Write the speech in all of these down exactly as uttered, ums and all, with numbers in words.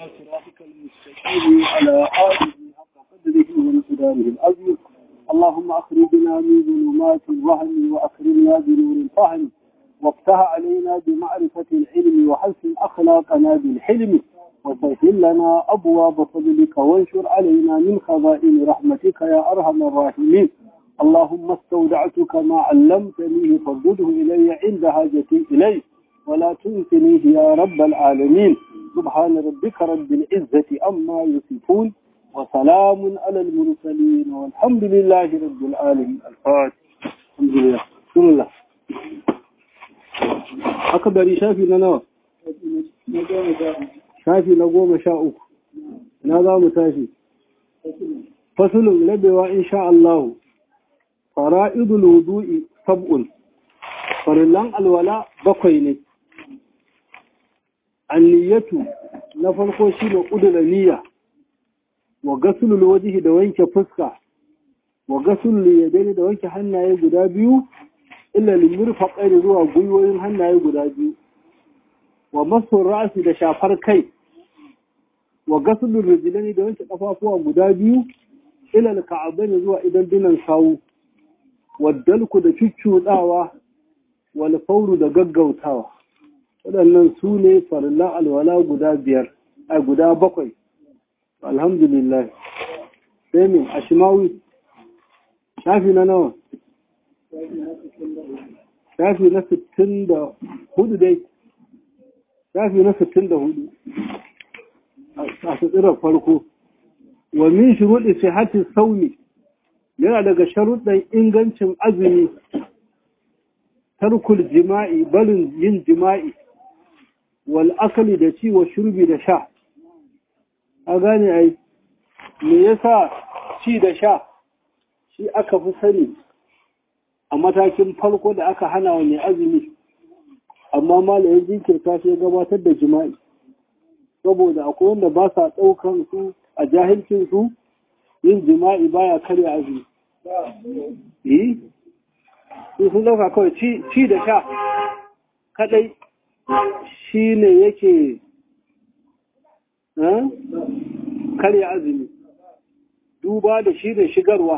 صراطك المستقيم على آله حق قدره ومقداره العظيم. اللهم أخرجنا من ظلمات الوهم وأكرمنا بنور الفهم وافتح علينا بمعرفة العلم وحسن أخلاقنا بالحلم وسهل لنا أبواب فضلك وانشر علينا من خزائن رحمتك يا أرحم الراحمين. اللهم استودعتك ما علمتني فردده إلي عند حاجتي إليه ولا تنسنيه يا رب العالمين. سبحان ربك رب العزة أما يصفون وسلام على المرسلين والحمد لله رب العالمين. الفاتح. الحمد لله. بسم الله. أكبر شافي لنا شافي نقوم شاؤك نظام متاشي فصل لبوا إن شاء الله. فرائض الوضوء سبع فرلان الولاء بقيني. النية نفرقو شيء قدر النية وغسل الوجه da wanke fuska wa ghusl yadaini da wanke hannaye guda biyu illa limurfaqaini zuwa gwiwoyin hannaye guda biyu wa masu ra'si da shafar kai wa ghusl rijlaini da wanke kafafuwa guda biyu illa alka'abaini zuwa idan dinan sawu wa dalku da cuccudawa wal fawru da gaggautawa. waɗannan su ne farillan alwala guda biyar a guda bakwai. Alhamdulillah. Sai min ashimawi shafi na nawa? Shafi na sittin da hudu dai. Shafi na sittin da hudu a tsirar farko. Wa min shuruɗi sihhati saumi yana daga sharuɗan ingancin azumi tarkul jima'i barin yin jima'i wal akali da ci wa shurbi da sha. a gane ai me yasa ci da sha shi aka fi sani a matakin farko da aka hana wa mai azumi, amma malayin jinkirta shi gabatar da jima'i saboda akwai wanda ba sa ɗaukan su a jahilcin su yin jima'i baya karya azumi. eh su sun ɗauka kawai ci da sha kadai shi ne yake karya azumi, duba da shi da shigarwa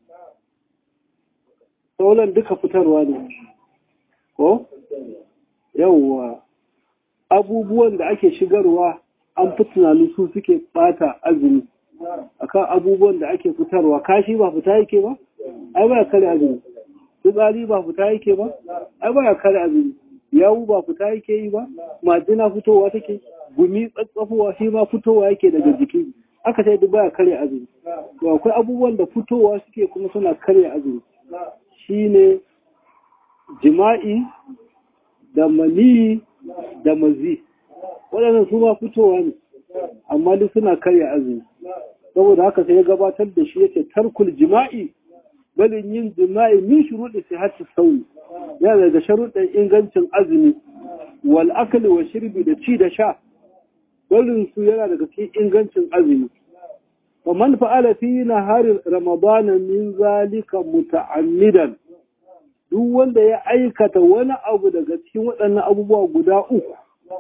sauran duka fitarwa ne ko yawwa abubuwan da ake shigarwa an fi tunanin su suke bata azumi akan abubuwan da ake fitarwa. Kashi ba fita yake ba ai ba karya azumi, tsari ba fita yake ba ai ba karya azumi, yawu ba fita yake yi ba, majina fitowa take, gumi tsatsafowa shi ma fitowa yake daga jiki, aka sai duk baya karya azumi. to akwai abubuwan da fitowa suke kuma suna karya azumi, shine jima'i da mani da mazi. waɗannan su ma fitowa ne amma duk suna karya azumi. saboda haka sai ya gabatar da shi yace tarkul jima'i balin yin jima'i min shuruɗi sihhati sawmi yana daga sharuɗin ingancin azumi wal akli wa shirbi da ci da sha balin su yana daga cikin ingancin azumi. wa man fa'ala fi nahari ramadan min zalika muta'ammidan duk wanda ya aikata wani abu daga cikin waɗannan abubuwa guda uku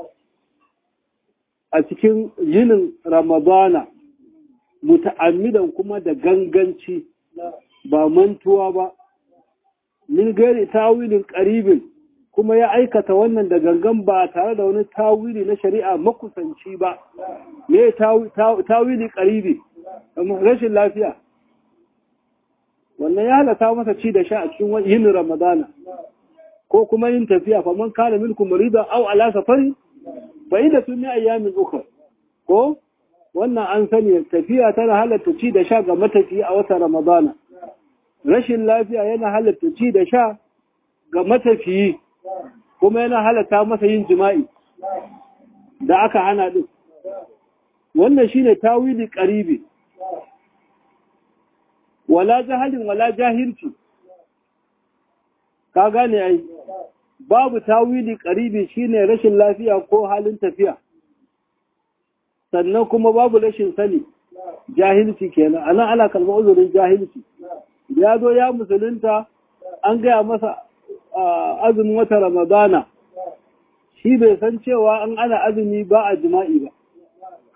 a cikin yinin ramadana muta'ammidan kuma da ganganci ba mantuwa ba min gari tawilin qaribin kuma ya aikata wannan da gangan ba tare da wani tawili na shari'a makusanci ba. me tawili qaribi amma rashin lafiya wannan ya halata masa ci da sha a cikin yin ramadana ko kuma yin tafiya fa man kana minkum maridan aw ala safari fa idda tun ayyamin ukhra ko wannan an sani tafiya tana halatta ci da sha ga matafiya a watan ramadana. rashin lafiya yana halatta ci da sha ga matafiyi kuma yana halatta masa yin jima'i da aka hana din. wannan shine tawili qaribi. wala jahalin wala jahilci, ka gane ai babu tawili qaribi shine rashin lafiya ko halin tafiya, sannan kuma babu rashin sani jahilci kenan. anan ana kalmar uzurin jahilci. ya zo ya musulunta an gaya masa azumin wata ramadana, shi bai san cewa an ana azumi ba a jima'i ba,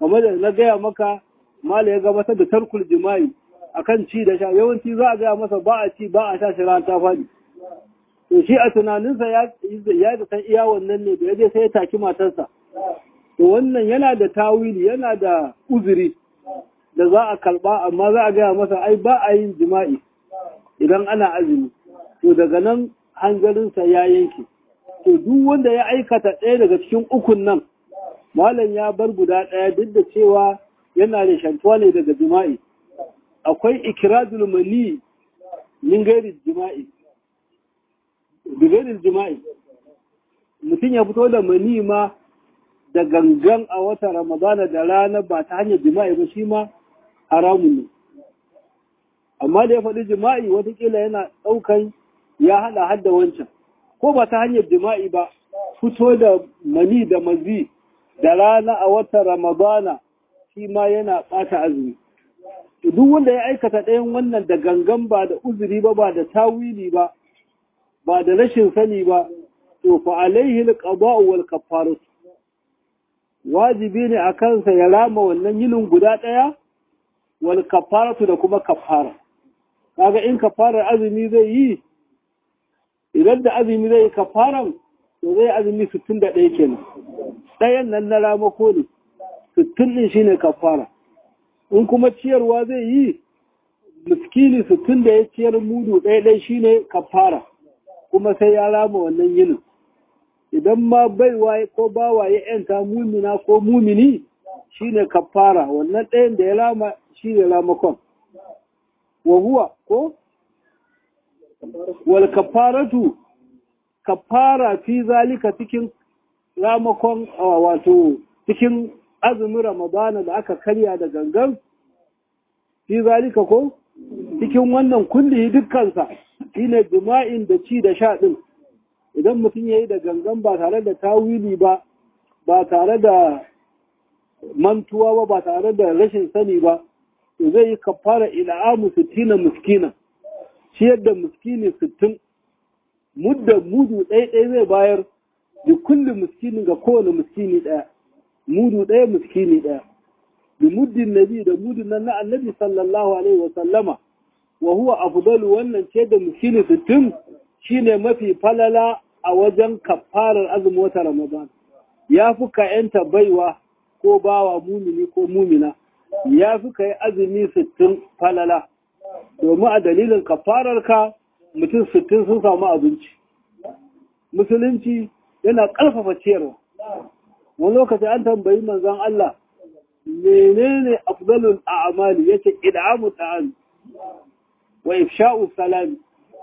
kamar da na gaya maka mala ya gabatar da tarkul jima'i akan ci da sha, yawanci za a gaya masa ba a ci ba a sha shi ran ta faɗi. To shi a tunaninsa ya ya da san iya wannan ne da yaje sai ya taki matarsa. To wannan yana da tawili, yana da uzuri da za a kalba, amma za a gaya masa ai ba a yin jima'i idan ana azumi. To daga nan hanzarinsa ya yanke. To duk wanda ya aikata ɗaya daga cikin ukun nan, malam ya bar guda ɗaya duk da cewa yana da shantuwa ne daga jima'i. Akwai ikradul mani min gairi jima'i. Bigairil jima'i. Mutum ya fito da mani ma da gangan a wata Ramadana da rana ba ta hanyar jima'i ba, shi ma haramun ne. Amma da ya faɗi jima'i watakila yana ɗaukan ya haɗa hadda wancan. Ko ba ta hanyar jima'i ba, fito da mani da mazi da rana a wata Ramadana shi ma yana ɓata azumi. Duk wanda ya aikata ɗayan wannan da gangan ba da uzuri ba, ba da tawili ba, ba da rashin sani ba, to fa alaihi alqada'u wal kaffaratu. Wajibi ne a kansa ya rama wannan yinin guda ɗaya, wal kaffaratu da kuma kaffara. Kaga in kaffarar azumi zai yi, idan da azumi zai yi kaffaran, to zai azumi sittin da ɗaya kenan. Ɗayan nan na ramako ne, sittin ɗin shine kaffara. In kuma ciyarwa zai yi, miskini sittin da ya ciyar mudu ɗaya ɗaya shine kaffara, kuma sai ya rama wannan yinin. Idan ma baiwa ko bawa ya ‘yanta mumina ko mumini shine kaffara, wannan ɗayan da ya rama shine ramakon. Wa huwa ko? Wal kaffaratu, kaffara fi zalika cikin ramakon wato cikin azumin Ramadana da aka karya da gangan, fi zalika ko? Cikin wannan kulli dukkansa shine jima'in da ci da sha ɗin. Idan mutum ya yi da gangan ba tare da tawili ba, ba tare da mantuwa ba, ba tare da rashin sani ba, to zai yi kafara ila'amu sittina miskina, ciyar da miskini sittin, mudda mudu ɗaya ɗaya zai bayar da kullum miskini ga kowane miskini ɗaya, mudu ɗaya miskini ɗaya. Da muddin nabi da mudin nan na annabi sallallahu alaihi wa sallama, wa huwa afdalu, wannan ce da miskini sittin shine mafi falala a wajen kafarar azumin wata Ramadan. Ya fi ka ‘yanta baiwa ko bawa mumini ko mumina, ya fi ka yi azumi sittin falala, domin a dalilin kafararka mutum sittin sun samu abinci. Musulunci yana ƙarfafa ciyarwa. Wani lokaci an tambayi manzon Allah, menene afdalul a'mali? Yace id'amu ta'am wa ifsha'u salam.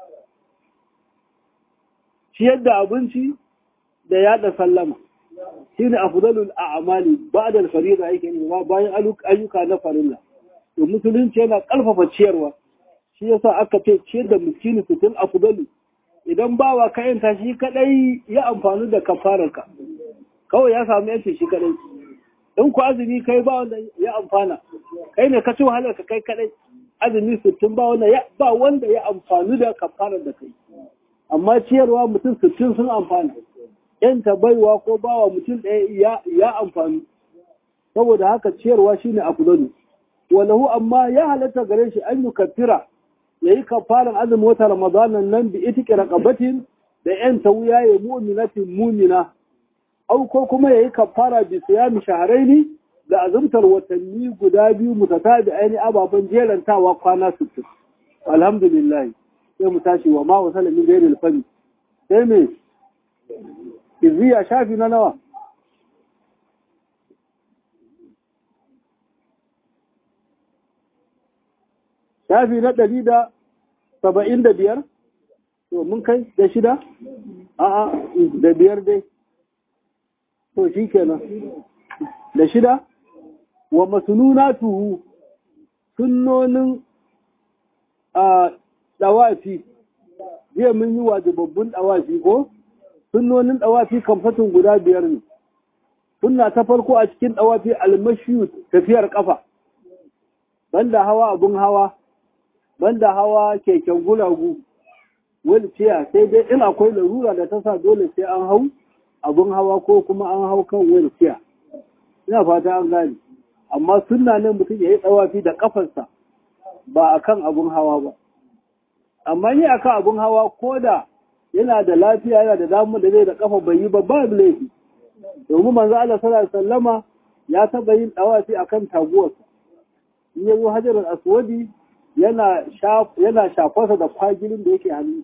Ciyar da abinci da yada sallama shine afdalul a'mali ba'da al-fariida, yake ne bayan ayyuka na farilla. To musulunci yana ƙarfafa ciyarwa, shi yasa aka ce ciyar da miskini fitin afdalu. Idan bawa ka yanta shi kadai ya amfani da kafararka, kawai ya samu yanci shi kadai. In ku azumi kai ba wanda ya amfana, kai ne ka ci wahalar ka kai kadai. Azumi sittin ba wanda ya ba wanda ya amfani da kafarar da kai. Amma ciyarwa mutum sittin sun amfana. Yanta baiwa ko bawa mutum ɗaya ya amfani. Saboda haka ciyarwa shine afdalu. Walahu amma ya halatta gare shi an yi kafira, yayi kafaran azumin wata Ramadanan nan bi itiqi raqabatin da yanta wuya ya mu'minatin mu'mina. Au ko kuma yayi kafara bi siyami shahraini da azumtar watanni guda biyu mutatabi aini ababan jerantawa kwana sittin. Alhamdulillah. Sai mu tashi wa ma wasala min ghairi al-fani. Sai me iziya shafi na nawa? Shafi na ɗari da saba'in da biyar? To mun kai da shida? A'a da biyar dai. To shi kenan. Da shida? Wa masununatuhu, sunnonin a ɗawafi. Jiya mun yi wajibabbun ɗawafi ko? Sunnonin ɗawafi kamfatin guda biyar ne. Sunna ta farko a cikin ɗawafi almashiyu, tafiyar ƙafa. Banda hawa abun hawa, banda hawa keken gulagu, wheelchair, sai dai in akwai larura da ta sa dole sai an hau abun hawa ko kuma an hau kan wheelchair. Ina fata an gane. amma sunna ne mutum ya yi tsawafi da kafarsa ba akan abun hawa ba. Amma ni akan abun hawa ko da yana da lafiya yana da damar da zai da kafa bai yi ba ba laifi. Domin manzo Allah sallallahu alaihi wasallama ya taba yin tsawafi akan taguwarsa. In ya zo Hajarul Aswadi yana yana shafarsa da kwagilin da yake hannu.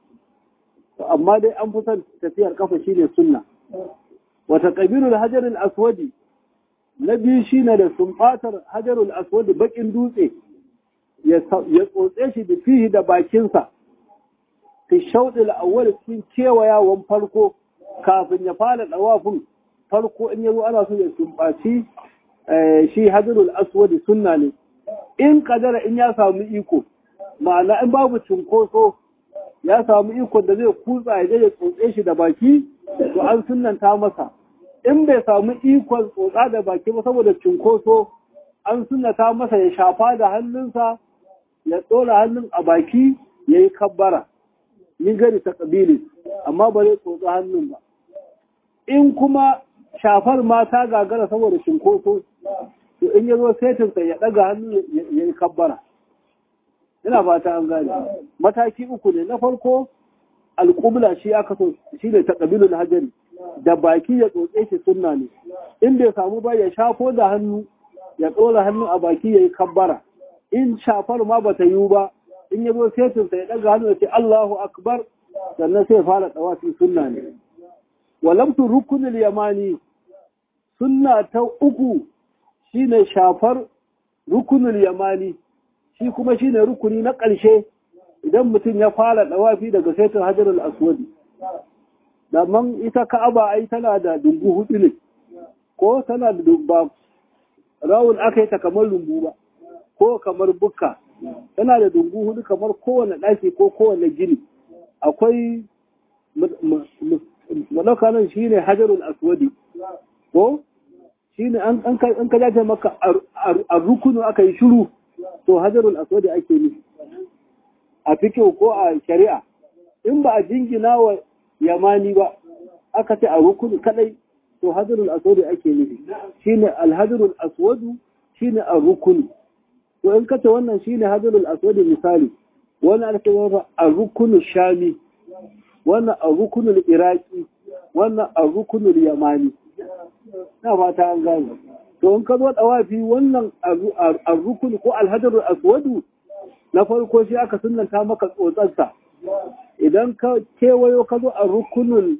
Amma dai an fi son tafiyar kafa shine sunna. Wata ƙabilul Hajarul Aswadi na biyu shine da sumbatar Hajarul Aswadi bakin dutse ya tsotse shi da fihi da bakinsa fi shauɗil awwal cikin kewayawan farko kafin ya fara ɗawafin farko in yazo ana so ya sumbaci shi Hajarul Aswadi sunna ne. In kadara in ya samu iko ma'ana in babu cinkoso ya samu iko da zai kutsa ya je ya tsotse shi da baki to an sunnanta masa. In bai samu ikon tsotsa da baki ba saboda cinkoso an sunnata masa ya shafa da hannunsa ya tsora hannun a baki ya yi kabbara yin gari ta ƙabili amma ba zai tsotsa hannun ba. In kuma shafar ma ta gagara saboda cinkoso to in ya zo setinsa ya ɗaga hannu ya yi kabbara. Ina fata an gane. Mataki uku ne. Na farko alƙubla shi aka so shi ne ta ƙabilun hajari da baki ya tsotse shi sunna ne. In bai samu ba ya shafo da hannu ya ɗora hannu a baki ya yi kabbara. In shafar ma ba ta yiwu ba in ya zo setinsa ya ɗaga hannu ya ce Allahu Akbar sannan sai fara tsawafi sunna ne. Walamtu rukunul yamani sunna ta uku shine shafar rukunul yamani shi kuma shine rukuni na ƙarshe idan mutum ya fara ɗawafi daga saitin Hajarul Aswadi. Daman ita Ka'aba ai tana da dungu hudu ne ko tana da ba rawun aka yi ta kamar lumbu ba ko kamar bukka tana da dungu hudu kamar kowane ɗaki ko kowane gini. Akwai malaka nan shine Hajarul Aswadi ko shine an an ka jaje maka a rukunu aka yi shiru to Hajarul Aswadi ake nufi a fiqh ko a shari'a. In ba a jingina wa yamani ba aka ce a rukunu kadai to Hajarul Aswadi ake nufi shine al-Hajarul Aswadu shine ar-rukunu. To in kace wannan shine Hajarul Aswadi misali wannan ake cewa ar-rukunu shami wannan ar-rukunu iraqi wannan ar-rukunu yamani. Na fata an gane. To in ka zo dawafi wannan ar-rukun ko al-Hajarul Aswadu na farko shi aka sunnanta maka tsotsarsa. Idan ka kewayo ka zo ar-rukunul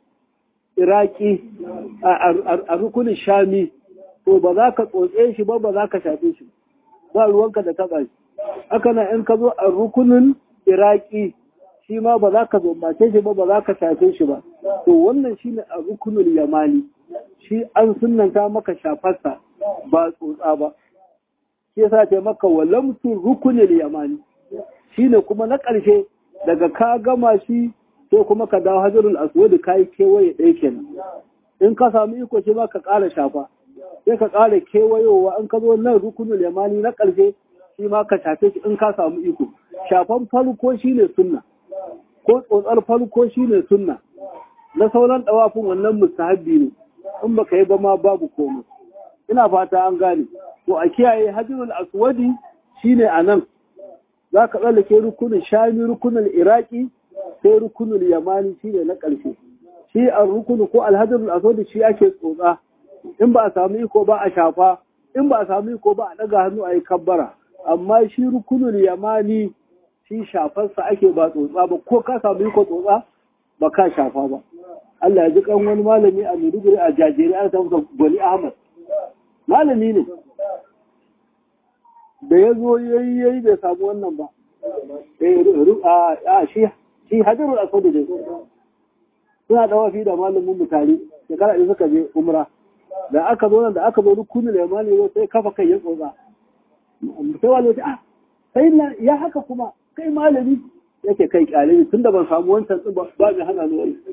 iraqi ar-rukunul shami to ba za ka tsotse shi ba ba za ka shafe shi ba ruwanka da taba shi. Haka nan in ka zo ar-rukunul iraqi shi ma ba za ka zombace shi ba ba za ka shafe shi ba. To wannan shine ar-rukunul yamani. Shi an sunanta maka shafarsa ba tsotsa ba. Shi yasa ce maka walamtu rukunil yamani. Shine kuma na ƙarshe daga ka gama shi sai kuma ka dawo Hajarul Aswad kai kewaye ɗaya kenan. In ka samu iko shi ma ka ƙara shafa. Sai ka ƙara kewayowa in ka zo nan rukunil yamani na ƙarshe shi ma ka shafe shi in ka samu iko. Shafan farko shine sunna. Ko tsotsar farko shine sunna. Na sauran dawafin wannan mustahabbi ne. In baka yi ba ma babu komai. Ina fata an gane. To a kiyaye Hajarul Aswadi shine anan. Za ka tsallake rukunin shami rukunin iraki sai rukunin yamani shine na ƙarshe. Shi an rukunu ko al-Hajarul Aswadi shi ake tsotsa. In ba a samu iko ba a shafa, in ba a samu iko ba a daga hannu a yi kabbara. Amma shi rukunin yamani shi shafarsa ake ba tsotsa ba ko ka samu iko tsotsa ba ka shafa ba. Allah ya ji kan wani malami a Maiduguri a jajiri an samu Gwani Ahmad. Malami ne. Da ya zo yayi yayi bai samu wannan ba. Eh shi shi Hajarul Aswad ne. Suna da wafi da malamin mu tare. Shekara da suka je umra. Da aka zo nan da aka zo rukunin yamani ne sai kafa kai ya tsotsa. Sai wani ya ce ah sai ya haka kuma kai malami yake kai kyale tunda ban samu wancan ba ba mai hana ni wani.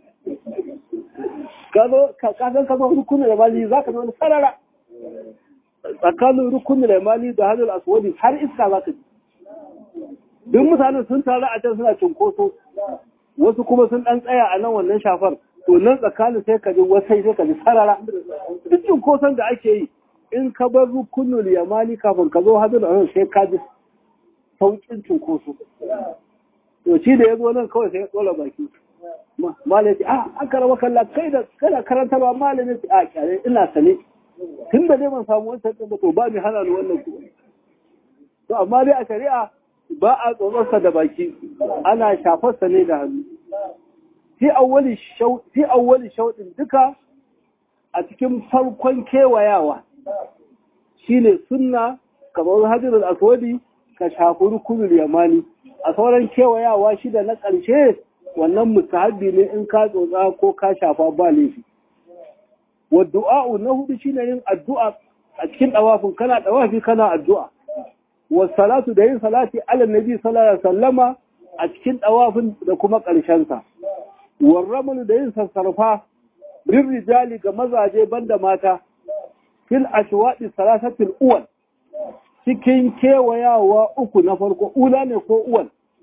Kazo kakan kazo rukunin yamani zaka zo sarara tsakanin rukunin yamani da Hajarul Aswad har iska zaka ji. Duk mutanen sun taru a can suna cinkoso wasu kuma sun dan tsaya a nan wannan shafar to nan tsakanin sai ka ji wasai sai ka ji sarara duk cinkoson da ake yi in ka bar rukunul yamani kafin ka zo hajjar da sai ka ji saukin cunkoso to shi da ya zo nan kawai sai ya tsola baki malai ce ah an karama kalla kai da kana karanta ba malai ne a kyale ina sane tun da dai ban samu wancan ɗin ba to ba mai hana ni wannan ku to amma dai a shari'a ba a tsoronsa da baki ana shafarsa ne da hannu fi awwali shau fi awwali shaudin duka a cikin farkon kewayawa shine sunna kamar hajjul aswadi ka shafi rukunul yamani a sauran kewayawa shida na ƙarshe wannan mustahabbi ne in ka tsotsa ko ka shafa ba laifi wa du'a'u na hudu shine yin addu'a a cikin dawafin kana dawafi kana addu'a wa salatu da yin salati ala nabi sallallahu alaihi wasallama a cikin dawafin da kuma ƙarshen sa wa ramlu da yin sassarfa bin rijali ga mazaje banda mata fil ashwaqi salasatil uwal cikin kewayawa uku na farko ula ne ko uwal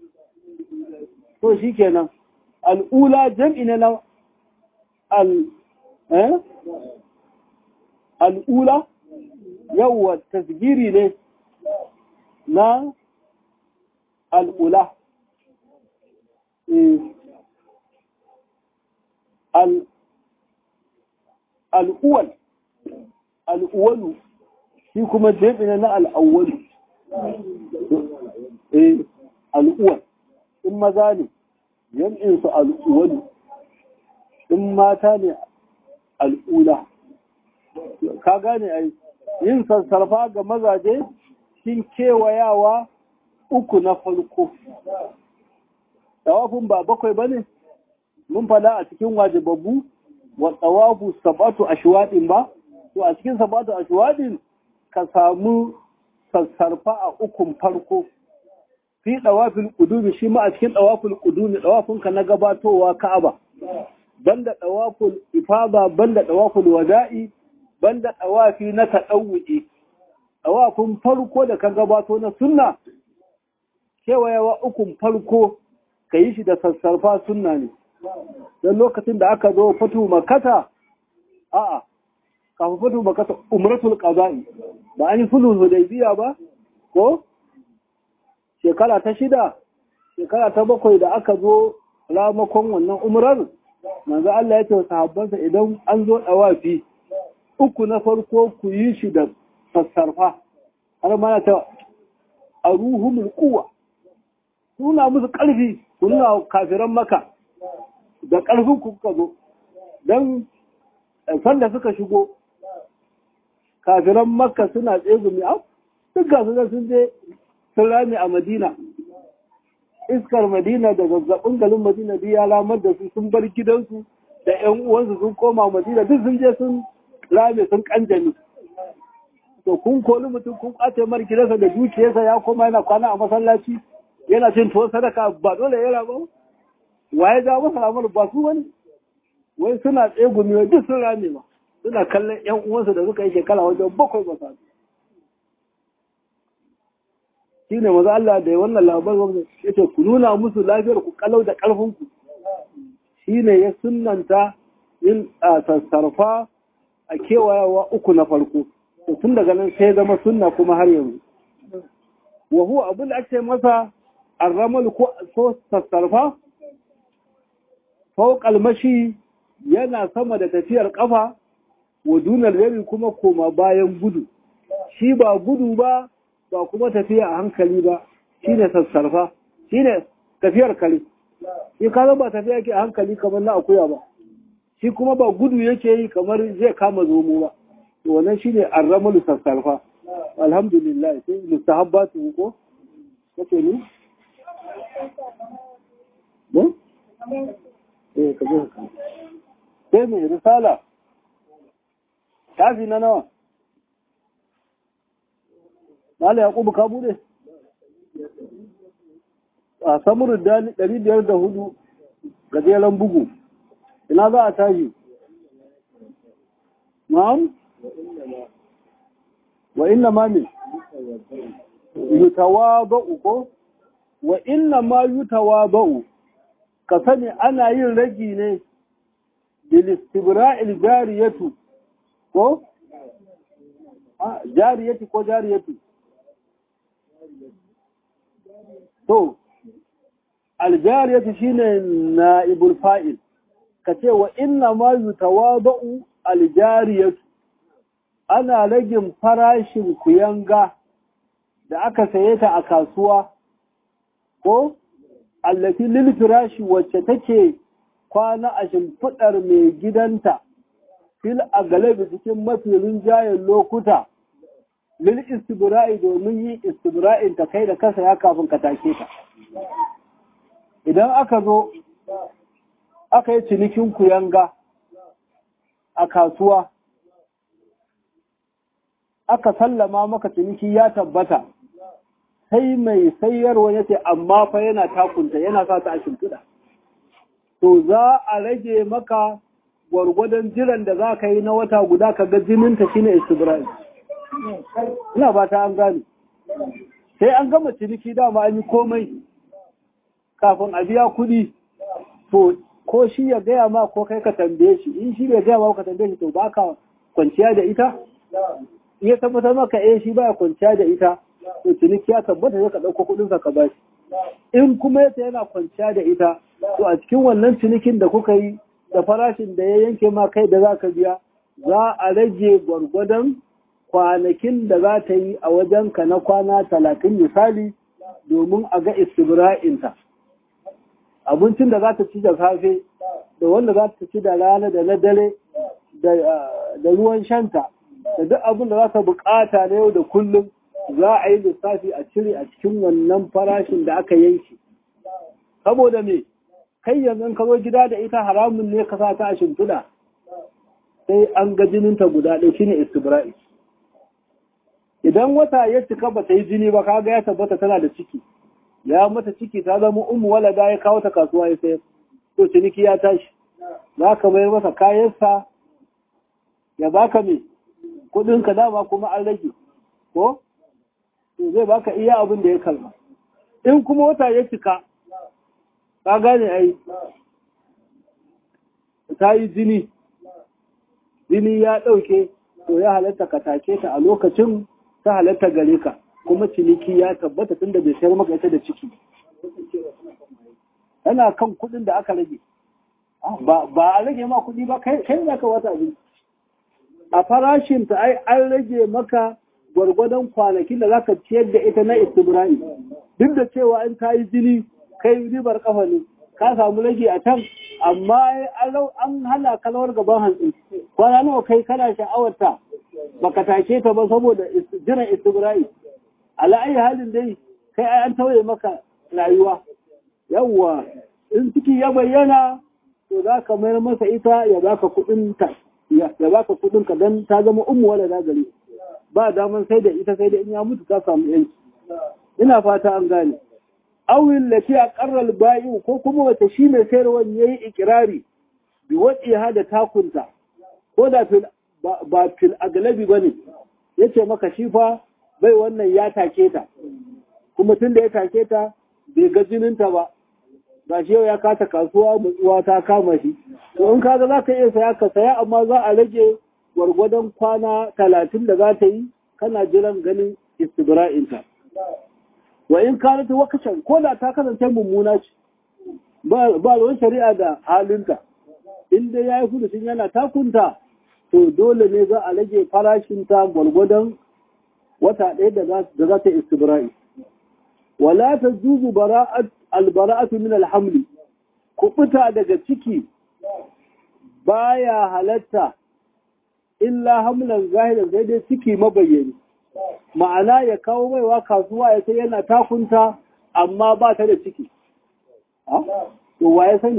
to shikenan al'ula jam'i ne na al eh al'ula yawa tasgiri ne na al'ula al'uwal al'uwalu shi kuma jam'i ne na al'awwalu al'uwal in maza ne jam'insu al'uwalu in mata ne al'ula ka gane ai yin sassarfa ga mazaje cikin kewayawa uku na farko tawafin ba bakwai ba ne mun fada a cikin wajibabbu wa tawafu sabatu ashwadin ba to a cikin sabatu ashwadin ka samu sassarfa a ukun farko fi dawafil qudumi shi ma a cikin dawafil qudumi dawafin ka na gabatowa Ka'aba banda dawaful ifada banda dawaful wada'i banda dawafi na tadawwi dawafin farko da ka gabato na sunna kewayawa ukun farko kayi shi da sassarfa sunna ne dan lokacin da aka zo fatu makkata a'a kafin fatu makkata umratul qada'i ba an yi sulhul hudaybiya ba ko shekara ta shida shekara ta bakwai da aka zo ramakon wannan umrar manzo Allah ya ce wa sahabbansa idan an zo dawafi uku na farko ku yi shi da sassarfa har ma ta aruhumul quwwa suna musu karfi kuna kafiran maka da karfin ku kuka zo dan sanda suka shigo kafiran makka suna tsegumi a duk gasu da sun je sun rami a madina iskar madina da zazzabin galin madina duk ya lamar da su sun bar gidansu da yan uwansu sun koma madina duk sun je sun rame sun kanjami to kun koli mutum kun kwace mar gidansa da dukiyarsa ya koma yana kwana a masallaci yana cin tuwon sadaka ba dole ya raba waye ja masa ramar ba su wani wai suna tsegumi wai duk sun rame ba suna kallon yan uwansu da suka yi shekara wajen bakwai ba sa shi ne maza Allah da ya wannan labarin ya ce ku nuna musu lafiyar ku kalau da ƙarfinku shi ne ya sunanta yin sassarfa a kewayawa uku na farko to tun daga nan sai zama sunna kuma har yanzu wa huwa abin da ake masa arramal ko sassarfa fawqal mashi yana sama da tafiyar kafa wa dunal yari kuma koma bayan gudu shi ba gudu ba ba kuma tafiya a hankali ba shi ne sassarfa shi ne tafiyar kare shi ka ba tafiya yake a hankali kamar na akuya ba shi kuma ba gudu yake yi kamar zai kama zomo ba to wannan shi ne arramalu sassarfa alhamdulillah sai mustahabbatu ko kace ni ne eh kaje ka sai mai risala tafi na nawa Mala Yakubu ka bude? A samurin ɗari biyar da hudu gajeren bugu. Ina za a tashi? Ma'am? Wa inna ma ne? Yutawa ba'u ko? Wa inna ma yutawa ba'u. Ka sani ana yin ragi ne bilistibra'il jariyatu ko? jariyati ko jariyatu to aljariyatu shine naibul fa'il kace wa inna ma yutawadu aljariyatu ana ragin farashin kuyanga da aka saye ta a kasuwa ko allati lil firashi wacce take kwana a shimfidar mai gidanta fil agalabi cikin mafi rinjayen lokuta lil istibra'i domin yi istibra'in ta kai da kasa ya kafin ka take ta idan aka zo aka yi cinikin kuyanga a kasuwa aka sallama maka ciniki ya tabbata sai mai sayarwa yace amma fa yana takunta yana sa ta a shimfiɗa to za a rage maka gwargwadon jiran da za ka yi na wata guda ka ga jininta shine istibra'i ina ba ta an gane sai an gama ciniki dama an yi komai kafin a biya kuɗi to ko shi ya gaya ma ko kai ka tambaye shi in shi bai gaya ma ka tambaye shi to ba ka kwanciya da ita iya tabbatar maka eh shi baya kwanciya da ita to ciniki ya tabbata sai ka ɗauko kuɗin ka ba shi in kuma yace yana kwanciya da ita to a cikin wannan cinikin da kuka yi da farashin da ya yanke ma kai da za ka biya za a rage gwargwadon kwanakin da za ta yi a wajenka na kwana talatin misali domin a ga istibra'inta abincin da za ta ci da safe da wanda za ta ci da rana da na dare da ruwan shanta da duk abin da za ta bukata na yau da kullum za a yi lissafi a cire a cikin wannan farashin da aka yanke saboda me kai yanzu ka zo gida da ita haramun ne ka sa ta a shimfiɗa sai an ga jininta guda ɗaya shine istibra'i idan wata ya cika ba ta yi jini ba kaga ya tabbata tana da ciki ya mata ciki ta zama umu walada ya kawo ta kasuwa ya sayar to ciniki ya tashi za ka bayar masa kayansa ya baka me kudin ka dama kuma an rage ko to zai baka iya abin da ya kalma in kuma wata ya cika ka gane ai ta yi jini jini ya ɗauke to ya halatta ka take ta a lokacin ta halatta gare ka kuma ciniki ya tabbata tun da bai sayar maka ita da ciki tana kan kudin da aka rage ba a rage ma kudi ba kai za ka wata abin a farashin ta ai an rage maka gwargwadon kwanakin da za ka ciyar da ita na istibra'i duk da cewa in ta yi jini kai ribar kafa ne ka samu rage a can amma an hana kalawar gaban hantsi kwana nawa kai kana sha'awarta baka take ta ba saboda jiran istibra'i ala ayi halin dai kai ai an tauye maka rayuwa yawwa in ciki ya bayyana to za ka mayar masa ita ya baka kudin ta ya baka kudin ka dan ta zama ummu wala da gari ba daman sai da ita sai da in ya mutu ta samu yanci ina fata an gane awil lati aqarra al-bai'u ko kuma wata shi mai sayarwan yayi ikrari bi wadi hada takunta ko da fil ba fil aglabi bane yace maka shi fa bai wannan ya take ta kuma tunda ya take ta bai ga jininta ba ba shi yau ya kata kasuwa mutsuwa ta kama shi to in kaga zaka iya saya ka saya amma za a rage gwargwadon kwana talatin da za ta yi kana jiran ganin istibra'inta wa in kana ta wakacin ko da ta kasance mummuna ce ba ruwan shari'a da halinta inda ya yi furucin yana takunta to dole ne za a rage farashinta gwargwadon wata ɗaya da za ta istibra'i wala ta juzu albara'atu min alhamli kubuta daga ciki baya halatta illa hamlan zahiran sai dai ciki mabayyani ma'ana ya kawo maiwa kasuwa ya sai yana takunta amma ba ta da ciki to waye sani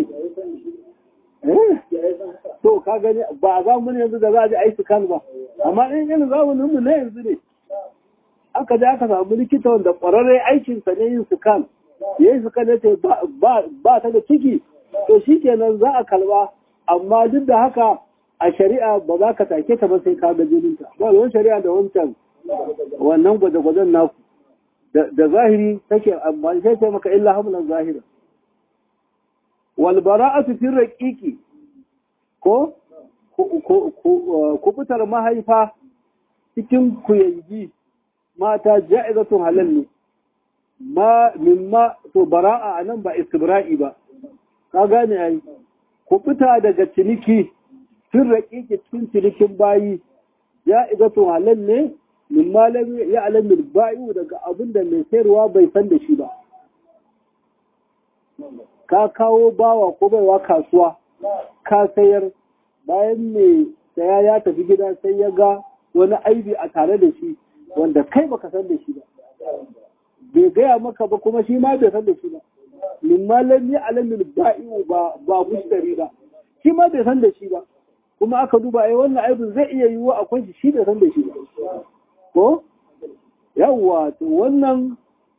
to ka gani ba a zamanin yanzu da za a ji aiki kan ba amma in yin zamanin mu na yanzu ne aka je aka samu likita wanda ƙwararre aikinsa ne yin sukan ya yi sukan ya ce ba ta da ciki to shi kenan za a kalba amma duk da haka a shari'a ba za ka take ta ba sai ka ga jininta ba wani shari'a da wancan wannan gwaje-gwajen naku da zahiri take amfani sai ce maka illa hamlan zahira wal bara'atu fi raqiqi ko kubutar mahaifa cikin kuyangi mata ja'izatun halal ne ma mimma to bara'a anan ba istibra'i ba ka gane ai kubuta daga ciniki sun raƙiƙi cikin cinikin bayi ja'izatun halal ne mimma lam ya'lam al-ba'i daga abin da mai sayarwa bai san da shi ba ka kawo bawa ko baiwa kasuwa ka sayar bayan mai saya ya tafi gida sai ya ga wani aibi a tare da shi wanda kai baka san da shi ba bai gaya maka ba kuma shi ma bai san da shi ba min malam ya alamin ba'i'u ba ba mushtari ba shi ma bai san da shi ba kuma aka duba ai wannan aibin zai iya yiwuwa akwai shi shi bai san da shi ba ko yawwa to wannan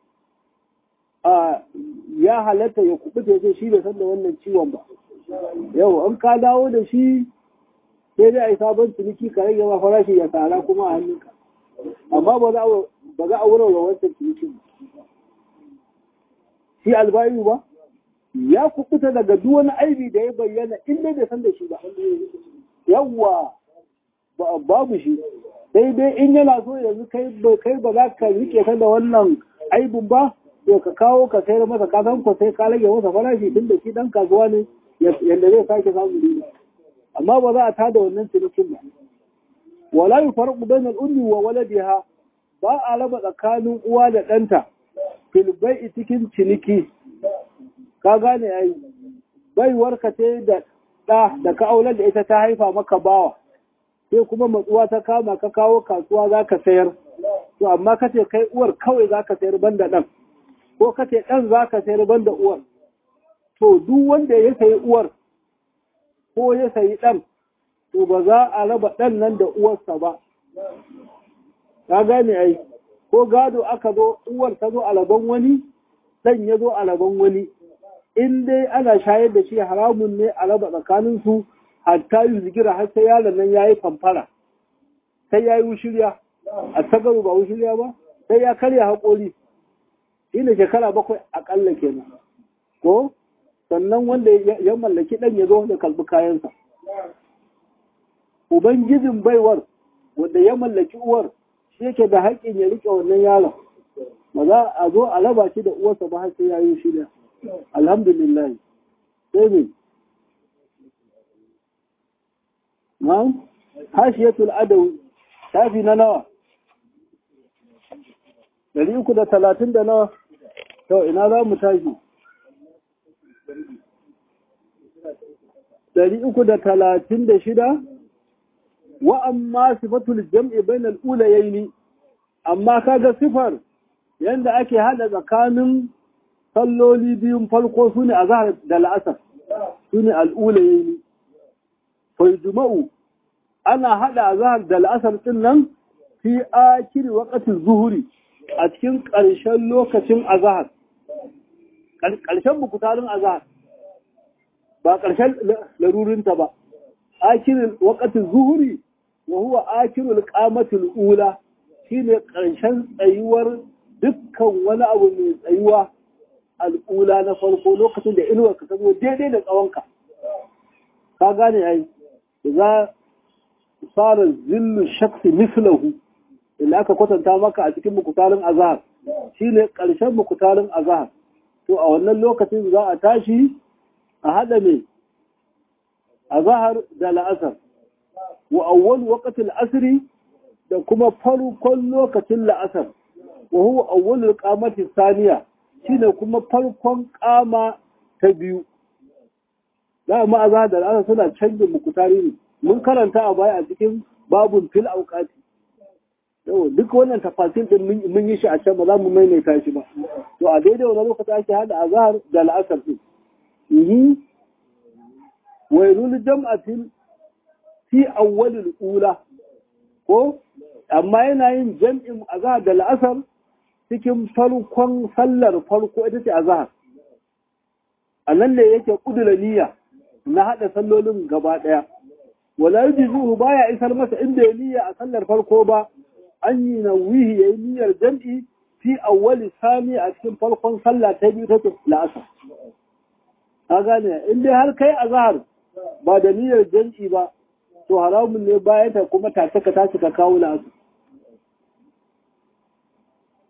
a ya halatta ya kubuta ya ce shi bai san da wannan ciwon ba yau an ka dawo da shi sai dai a yi sabon ciniki ka rage ma farashi ya tsara kuma a hannunka amma ba za a wurin wa wancan cinikin shi albayu ba ya kubuta daga duk wani aibi da ya bayyana inda bai san da shi ba yawwa babu shi sai dai in yana so yanzu kai ba za ka rike ka da wannan aibin ba to ka kawo ka sayar masa ka san ko sai ka rage masa farashi tun da shi dan kasuwa ne yadda zai sake samu riba amma ba za a tada wannan cinikin ba wala yufarqu bainal ummi wa waladiha ba a raba tsakanin uwa da ɗanta fil bai'i cikin ciniki ka gane ai baiwar ka ce da ɗa da ka aular da ita ta haifa maka bawa sai kuma matsuwa ta kama ka kawo kasuwa za ka sayar to amma ka ce kai uwar kawai za ka sayar banda ɗan ko ka ce ɗan za ka sayar banda uwar to duk wanda ya sayi uwar ko ya sayi ɗan to ba za a raba ɗan nan da uwarsa ba ka gane ai ko gado aka zo uwar ta zo a rabon wani ɗan ya zo a rabon wani in dai ana shayar da shi haramun ne a raba tsakaninsu hatta yi zigira har sai yaron nan ya yi famfara sai ya yi wushirya a tagaru ba wushirya ba sai ya karya haƙori shi ne shekara bakwai aƙalla kenan ko sannan wanda ya mallaki ɗan ya zo da kalbi kayansa ubangijin baiwar wanda ya mallaki uwar shi yake da haƙƙin ya riƙe wannan yaron ba za a zo a raba shi da uwarsa ba har sai ya yi shirya alhamdulillah sai ne na'am hashiyatul adawi shafi na nawa dari uku da talatin da nawa to ina za mu tashi dari uku da talatin da shida wa amma sifatul jam'i bainal ulayaini amma kaga sifar yanda ake hada tsakanin salloli biyun farko sune azhar da al'asr sune al'ulayaini fa juma'u ana hada azhar da al'asr din nan fi akhir waqti zuhuri a cikin ƙarshen lokacin azhar ƙarshen bukutarin azhar ba ƙarshen larurinta ba akhir waqti zuhuri wa huwa akhirul qamatil ula shine ƙarshen tsayuwar dukkan wani abu mai tsayuwa al'ula na farko lokacin da inuwar ka sabo daidai da tsawonka ka gane ai za fara zillu shakhsi mislahu illa aka kwatanta maka a cikin mukutarin azhar shine ƙarshen mukutarin azhar to a wannan lokacin za a tashi a hada mai azhar da la'asar wa awwal waqti al-asr da kuma farkon lokacin la'asar wa huwa awwal al-qamati thaniya shine kuma farkon kama ta biyu da ma azhar da la'asar suna canjin mukutari ne mun karanta a baya a cikin babun fil awqati yau duk wannan tafasil din mun yi shi a can ba za mu maimaita shi ba to a daidai wannan lokacin ake hada azhar da la'asar din yi wa yurul jam'atin fi awwalil ula ko amma yana yin jam'in azhar da la'asar cikin farkon sallar farko ita ce azhar anan ne yake kudura niyya na hada sallolin gaba daya wala yujuhu baya isar masa inda ya niyya a sallar farko ba an yi nawihi yayi niyyar jam'i fi awwali sami a cikin farkon sallah ta biyu ta la'asar ka gane in dai har kai azhar ba da niyyar jam'i ba to haramun ne bayan ta kuma tace ka tace ka kawo la'asar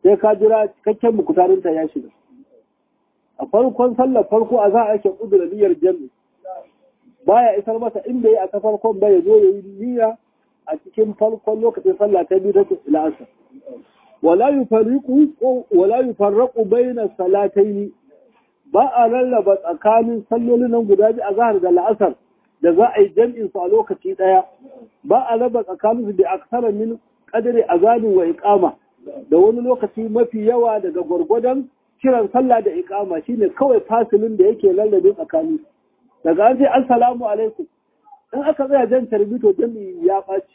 sai ka jira cikakken mukutarinta ya shiga. A farkon sallar farko a za a ake ƙudura niyyar jami'i. Baya isar masa inda ya a ta farkon ba ya zo ya yi niyya a cikin farkon lokacin sallah ta biyu ta la'asar. Wala yufarriqu wala yufarraqu bayna salataini, ba a rarraba tsakanin sallolin nan guda biyu a zahar da la'asar da za a yi jam'in su a lokaci daya. Ba a raba tsakanin su da aksara min qadri azanin wa iqama, da wani lokaci mafi yawa daga gwargwadon kiran sallah da iqama, shine kawai fasilin da yake lallabe tsakani. Daga an ce assalamu alaikum, in aka tsaya jan tarbito jami'i ya ɓaci.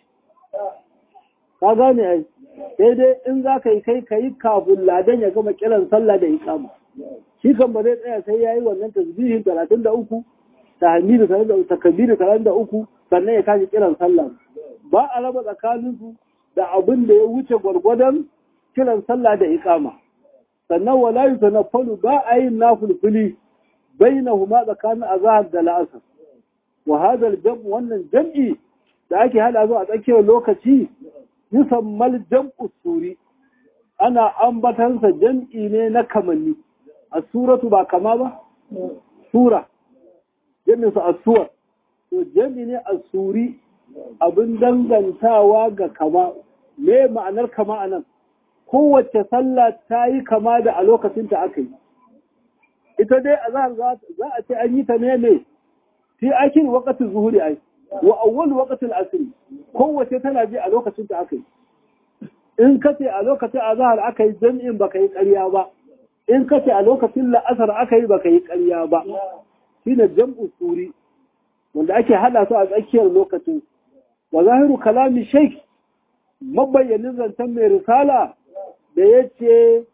Ka gane ai, sai dai in za ka yi kai ka yi kafin ladan ya gama kiran sallah da iqama. Shi kan ba zai tsaya sai ya yi wannan tasbihin talatin da uku, tahmidu talatin da uku, takbiru talatin da uku, sannan ya tashi kiran sallah. Ba a raba tsakaninsu da abin da ya wuce gwargwadon kiran sallah da iqama. Sannan wala yutanaffalu, ba a yin nafulfuli bainahuma tsakanin azhar da la'asar. Wa hadha al-jam' wannan jam'i da ake hada zuwa a tsakiyar lokaci yusammal jam'u suri, ana ambatansa jam'i ne na kamanni. As-suratu ba kama ba, sura jam'in sa as-suwar, to jam'i ne as-suri, abin dangantawa ga kama. Me ma'anar kama anan? Kowace sallah ta yi kama da a lokacin ta aka yi. Ita dai azhar za a ce an yi ta ne ne fi akin waqtin zuhuri ai wa awwal waqtil asr, kowace tana ji a lokacin ta aka yi. In kace a lokacin azhar aka yi jami'in baka yi ƙarya ba, in kace a lokacin la'asar aka yi baka yi ƙarya ba. Shine jam'u suri wanda ake hada su a tsakiyar lokacin. Wa zahiru kalami shaykh, mabayyanin zancen mai risala da yace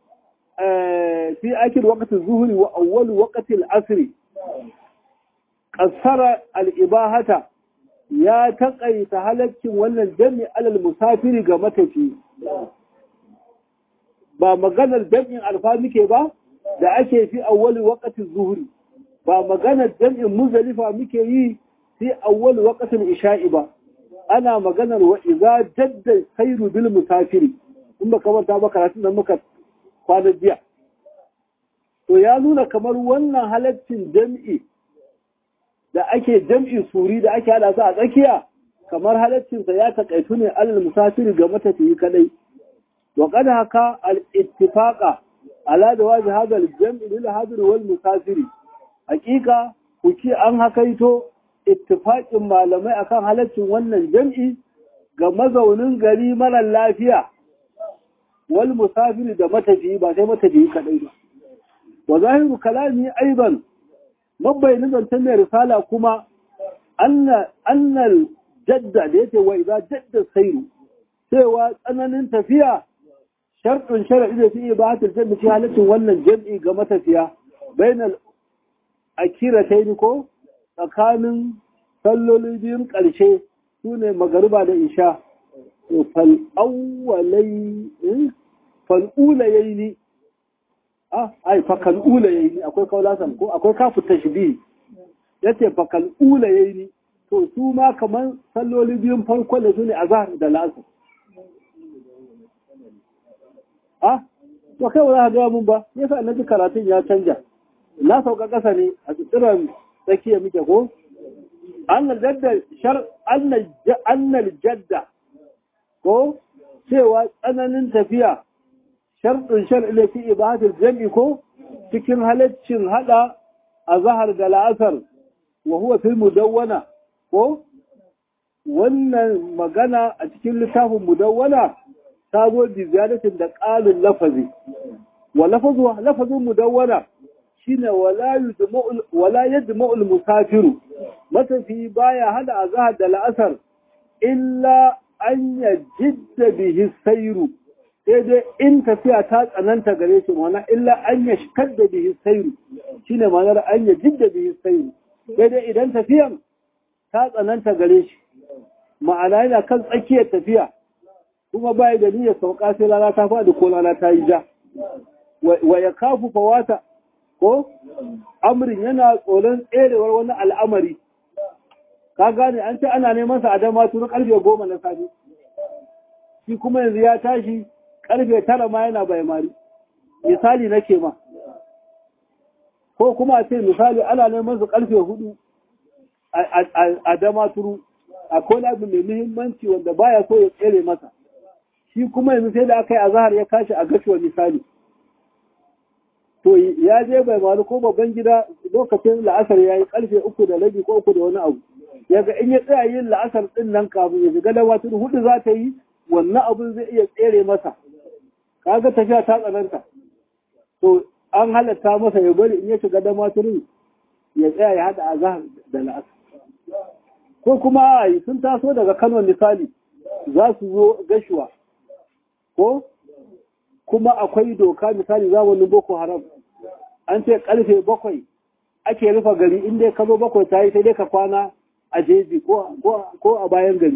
fi akil waqtin zuhri wa awwal waqtil asr, qassara al-ibahata, ya taƙaita halaccin wannan jami alal musafiri ga matafi. Ba maganar jami'in alfa muke ba da ake fi awwali waqtin zuhri, ba maganar jami'in muzdalifa muke yi fi awwali waqtin isha'i ba. Ana maganar wa idza jadda khairu bil musafiri. In ba kamar ta ba karatun da muka kwana jiya. To ya nuna kamar wannan halaccin jami'i da ake jam'i suri da ake hada su a tsakiya, kamar halaccinsa ya taƙaitu ne alal musafiri ga matafiyi kadai. Wa qad haka al-ittifaqa ala jawaz hadha al-jam'i lil hadir wal musafiri. Hakika kuki an hakaito ittifaqin malamai akan halaccin wannan jam'i ga mazaunin gari mara lafiya wal musafiri da matafiyi, ba sai matafiyi kadai ba. Wa zahiru kalami aidan, mabbayin zancen mai risala kuma annal jadda da yake wa idza jadda sairu, cewa tsananin tafiya sharɗin shara'i da fi ibahatul jam'i fi halaccin wannan jam'i ga matafiya bainal akiratayn, ko tsakanin sallolin biyun ƙarshe sune magariba da isha. fal awwalai fal ulayaini ah ai fakal ulayaini, akwai kaulasan ko akwai kafu tashbih, yace fakal ulayaini, to su ma kaman salloli biyun farko da su ne azhar da la'asar. ah to kai ba za ka ga mun ba, yasa annabi karatun ya canja, na sauka kasa ne a tsiran tsakiya muke ko annal jadda shar annal annal jadda, ko cewa tsananin tafiya sharɗin shar'i ne fi ibadatul jam'i, ko cikin halaccin hada azhar da la'asar. Wa huwa fil mudawwana, ko wannan magana a cikin littafin mudawwana ta zo bi ziyadatin da qalin lafazi. Wa lafazu lafazun mudawwana shine wala yujma'u wala yajma'u al-musafiru, matafi baya hada azhar da la'asar illa an yajidda bihi sayru, sai dai in tafiya ta tsananta gare shi, ma'ana illa an ya shikar da bihi sairu, shi ne ma'anar an ya jidda bihi sairu, sai dai idan tafiyan ta tsananta gare shi, ma'ana yana kan tsakiyar tafiya kuma bai da niyyar sauka sai rana ta faɗi ko rana ta yi ja, wa ya kafu fawata, ko amrin yana tsoron tserewar wani al'amari. Ka gane an ce ana neman sa a dama tun karfe goma na safe, shi kuma yanzu ya tashi karfe tara ma yana bai mari misali nake ma ko kuma a ce misali ana neman su karfe hudu a Damaturu akwai abu mai muhimmanci wanda baya so ya tsere masa shi kuma yanzu sai da aka yi azahar ya kashi a gashuwa misali to ya je bai mari ko babban gida lokacin la'asar ya yi karfe uku da rabi ko uku da wani abu yaga in ya tsaya yin la'asar din nan kafin ya shiga Damaturu hudu za ta yi wannan abun zai iya tsere masa kaga tafiya ta tsananta to an halatta masa ya bari in ya shiga Damaturu ya tsaya ya hada azahar da la'asar ko kuma sun taso daga Kano misali za su zo gashuwa ko kuma akwai doka misali zamanin Boko Haram an ce karfe bakwai ake rufe gari inda ka zo bakwai ta yi sai dai ka kwana a jeji ko a bayan gari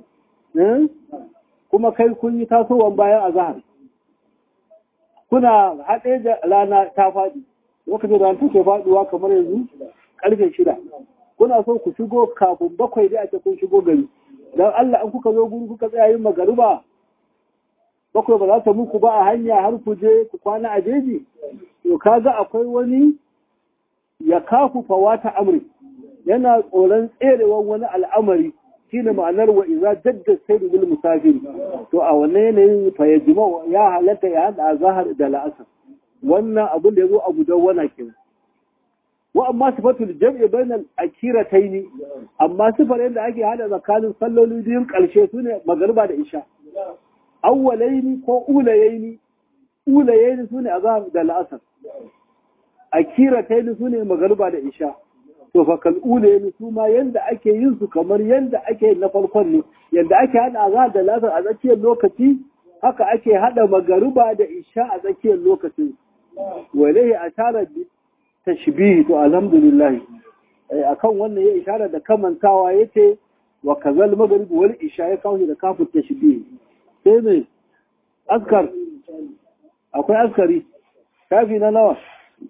kuma kai kun yi tasowan bayan azahar kuna haɗe da rana ta faɗi lokacin da take faɗuwa kamar yanzu karfe shida kuna so ku shigo kafin bakwai dai ake kun shigo gari don Allah an kuka zo guri kuka tsaya yin magariba bakwai ba za ta muku ba a hanya har ku je ku kwana a jeji to kaga akwai wani ya kafu fawata amri yana tsoron tserewan wani al'amari shine ma'anar wa iza jadda sayru bil musafir to a wannan yanayin fa yajma ya halatta ya hada zahar da la'asar wannan abin da yazo a gudawwana kenan wa amma sifatul jam'i bainal akiratayn amma sifar yadda ake hada tsakanin salloli biyun karshe sune magriba da isha awwalaini ko ulayaini ulayaini sune azhar da la'asar akiratayn sune magriba da isha to fa kal ulayaini su ma yanda ake yin su kamar yanda ake na farkon ne yanda ake hada azhar da la'asar a tsakiyar lokaci haka ake hada magriba da isha a tsakiyar lokacin walai ashara tashbihi to alhamdulillah akan wannan ya ishara da kamantawa yace wa kazal maghrib wal isha ya kawo da kafu tashbihi sai ne askar akwai askari kafi na nawa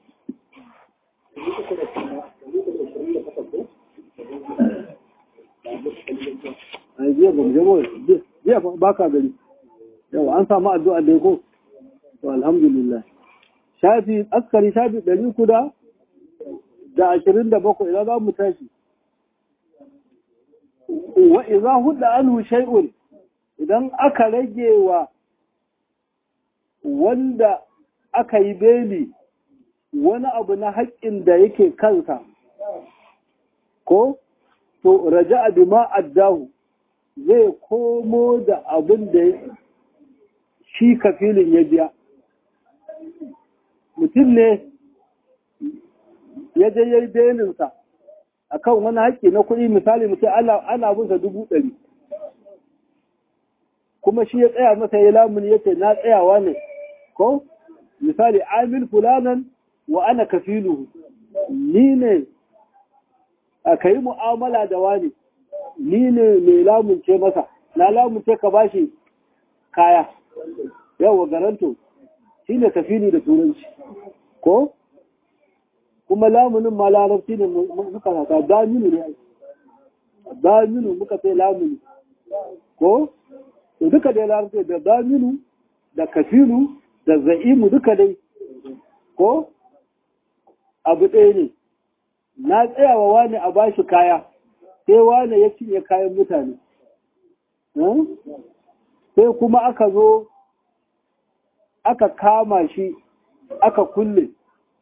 ai jiya ba mu jiya ba ka gari yau an samu addu'a da ko to alhamdulillah shafi askari shafi ɗari kuda da ashirin da bakwai idan za mu tashi wa iza hudda anhu shay'un idan aka rage wa wanda aka yi beli wani abu na haƙƙin da yake kansa ko to raja'a bima addahu zai komo da abin da shi kafilin ya biya mutum ne ya je ya yi belinsa a kan wani haƙƙi na kuɗi misali mutum ana bunsa dubu ɗari kuma shi ya tsaya masa ya lamuni ya ce na tsayawa ne ko misali amil fulanan wa ana kafiluhu ni ne a ka yi mu'amala da wani ni ne mai lamunce masa na lamunce ka bashi kaya yawa garanto shi ne kafili da turanci ko kuma lamunin ma larabci ne muka rata daminu ne daminu muka sai lamuni ko to duka dai larabci da daminu da kafilu da za'imu duka dai ko abu ɗaya ne na tsayawa wani a bashi kaya sai wani ya cinye kayan mutane sai kuma aka zo aka kama shi aka kulle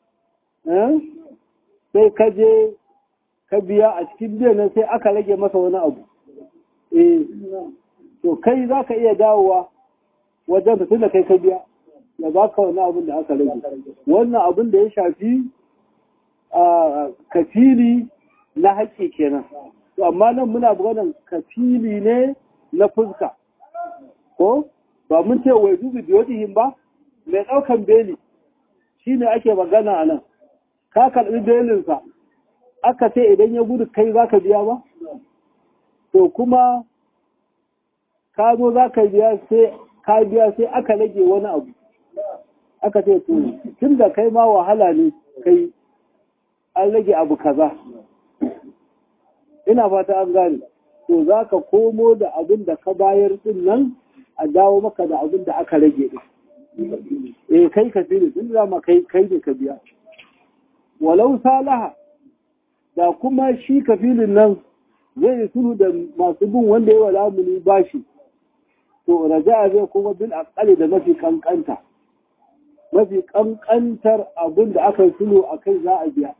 sai ka je ka biya a cikin biyan sai aka rage masa wani abu eh to kai za ka iya dawowa wajen fitin da kai ka biya ya ba ka wani abin da aka rage wannan abin da ya shafi a kafili na haƙƙi kenan to amma nan muna buganan kafili ne na fuska ko ba mun ce wai dubi biyotihim ba mai ɗaukan beli shi ne ake magana a nan ka karɓi belinsa aka ce idan ya gudu kai za ka biya ba to kuma ka zo za ka biya sai ka biya sai aka rage wani abu aka ce to tun da kai ma wahala ne kai an rage abu kaza ina fata an gane to za ka komo da abin da ka bayar din nan a dawo maka da abin da aka rage din eh kai ka tsiri din zama kai kai ne ka biya walau salaha da kuma shi kafilin nan zai sulhu da masu bin wanda ya wala muni bashi to raja'a zai kuma bil aqali da mafi kankanta mafi kankantar abin da aka sulhu akai za a biya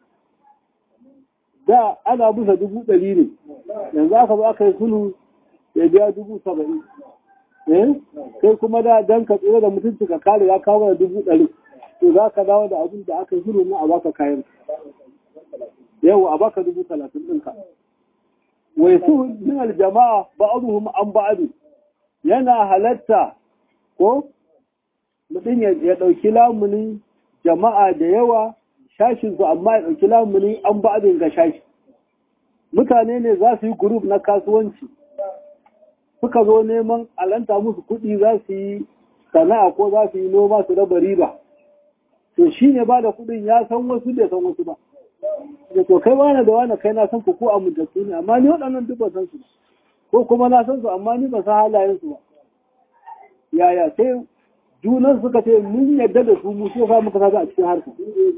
da ana busa dubu ɗari ne yanzu aka zo aka yi sulhu ya biya dubu saba'in eh kai kuma da dan ka tsira da mutunci ka kare ya kawo da dubu ɗari to za ka dawo da abin da aka yi sulhu mu a baka kayan yau a baka dubu talatin ɗinka wai su min aljama'a ba'aduhum an ba'adu yana halatta ko mutum ya ɗauki lamunin jama'a da yawa shashin su amma ya ɗauki lamuni an ba abin ga shashi mutane ne za su yi group na kasuwanci suka zo neman alanta musu kuɗi za su yi sana'a ko za su yi noma su raba riba to shi ne ba da kuɗin ya san wasu da san wasu ba da to kai wani da wani kai na san ku ko amintattu ne amma ni waɗannan duk ba san su ko kuma na san su amma ni ba san halayen su ba yaya sai junan suka ce mun yadda da su mu sai fa muka saka a cikin harka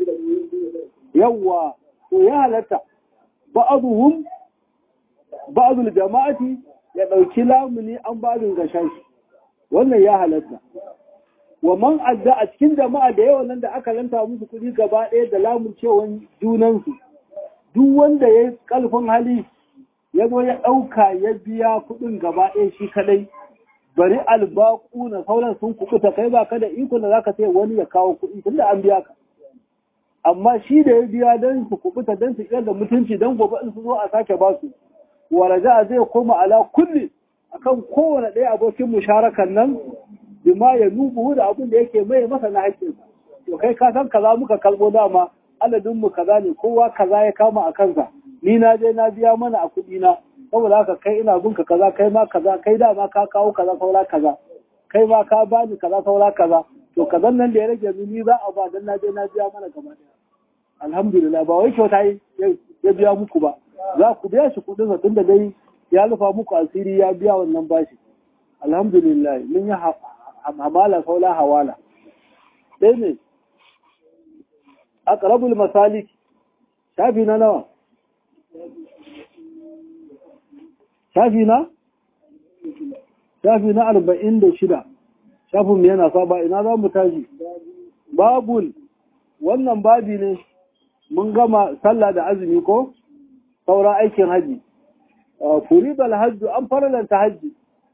yawa to ya halatta ba'aduhum ba'dul jama'ati ya dauki lamuni an ba'dun gashashi wannan ya halatta wa man adda a cikin jama'a da yawan nan da aka lanta musu kuɗi gaba ɗaya da lamun cewan junan su duk wanda ya kalfin hali ya zo ya ɗauka ya biya kuɗin gaba ɗaya shi kadai bari albaku na sauran sun kukuta kai ba ka da iko da zaka ce wani ya kawo kuɗi tunda an biya ka amma shi da ya biya don su kukuta don su da mutunci don gobe in su zo a sake ba su waraja zai koma ala kulli akan kowane ɗaya abokin musharakan nan bima ya nubu da abin da yake mai masa na haƙƙin to kai ka san kaza muka kalbo dama aladin mu kaza ne kowa kaza ya kama a kansa ni na je na biya mana a kuɗi na saboda haka kai ina binka kaza kai ma kaza kai da ma ka kawo kaza saura kaza kai ma ka bani kaza saura kaza to kazan nan da ya rage ni za a ba dan na je na biya mana gaba daya alhamdulillah ba wai kyauta ya biya muku ba za ku biya shi kudin sa tunda dai ya lufa muku asiri ya biya wannan bashi alhamdulillah mun yi hamala saula hawala sai ne aqrabul masalik shafi na nawa shafi na? shafi na arba'in da shida shafin yana saba ina za mu tashi babul wannan babi ne mun gama sallah da azumi ko saura aikin haji furida alhajju an faralanta haji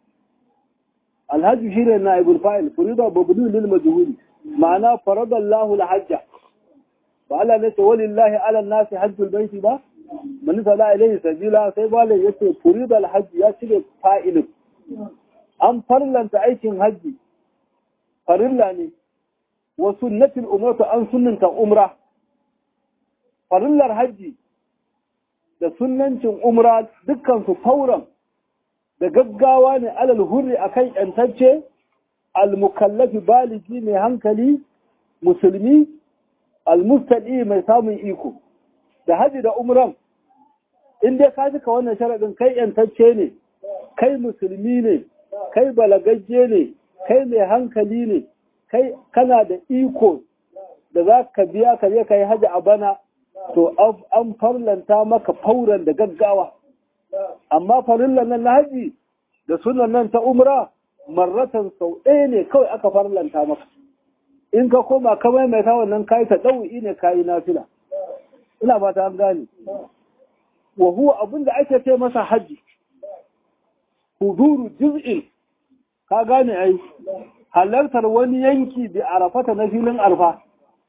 alhajju shi ne na ibul fa'il furida babdu lil majhuli ma'ana faradallahu alhajja ba Allah ne ce walillahi ala nasi hajjul baiti ba man sala ilayhi sabila sai bale yace furida alhajj ya cire fa'ilin an farlanta aikin haji farilla ne wa sunnatul umratu an sunnanta umra farillar haji da sunnancin umra dukkan su fauran da gaggawa ne alal hurri akan yantacce al mukallafi baligi mai hankali musulmi al mustadi mai samun iko da haji da umran in dai ka jika wannan sharadin kai yantacce ne kai musulmi ne kai balagagge ne kai mai hankali ne kai kana da iko da za ka biya ka je ka yi haji a bana to an farlanta maka fauran da gaggawa amma farillan nan na haji da sunan nan ta umra marratan sau ɗaya ne kawai aka farlanta maka in ka koma ka maimaita wannan kayi ta ɗau'i ne kayi nafila ina ba ta an gane wa huwa abinda ake ce masa haji huduru juz'in ka gane ai halartar wani yanki bi arafata na filin arfa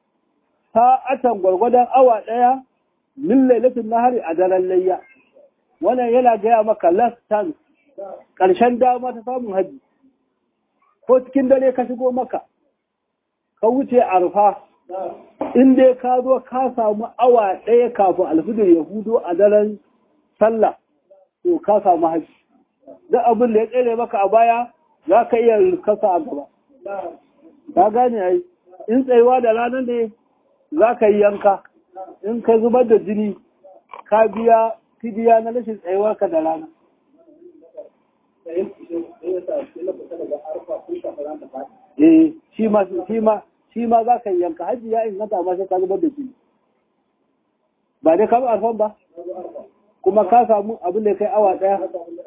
sa'atan gwargwadon awa ɗaya min lailatul nahari a daren layya wannan yana gaya maka last chance ƙarshen dama ta samun haji ko cikin dare ka shigo maka ka wuce arfa in dai ka zo ka samu awa ɗaya kafin alfijir ya hudo a daren sallah to ka samu haji duk abin da ya tsere maka a baya za ka iya kasa a gaba ka gane ai in tsayuwa da ranar ne za ka yi yanka in ka zubar da jini ka biya fidiya na rashin tsayuwa ka da rana eh shi ma shi ma shi ma za ka yanka haji ya inganta ma sai ka zubar da jini ba dai ka bi arfan ba kuma ka samu abin da kai awa daya